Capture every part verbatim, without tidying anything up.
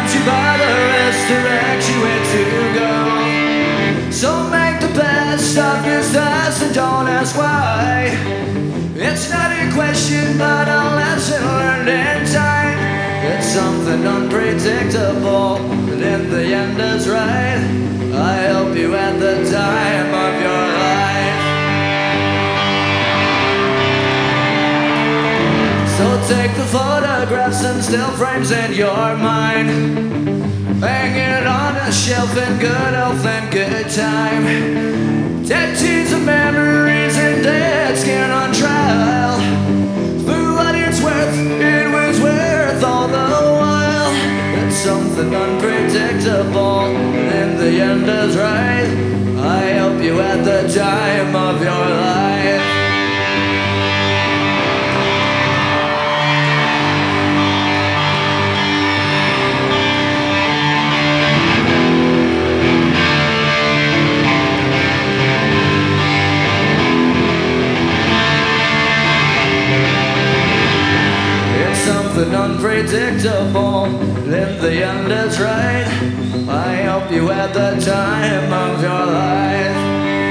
guide you by the rest, direct you where to go. So make the best of your stars and don't ask why. It's not a question but a lesson learned in time. It's something unpredictable, but in the end is right. I help you at the time of your life. So take the photographs and still frames in your mind, hang it on a shelf in good health and good time. Tattoos of memories and dead skin on trial. For what it's worth, it was worth all the while. It's something unpredictable, and in the end is right. I help you at the time of your life. Something unpredictable, in the end is right. I help you at the time of your life.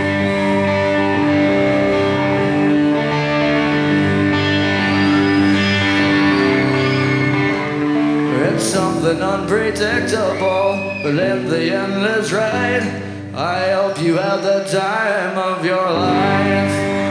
It's something unpredictable, but in the end is right. I help you at the time of your life.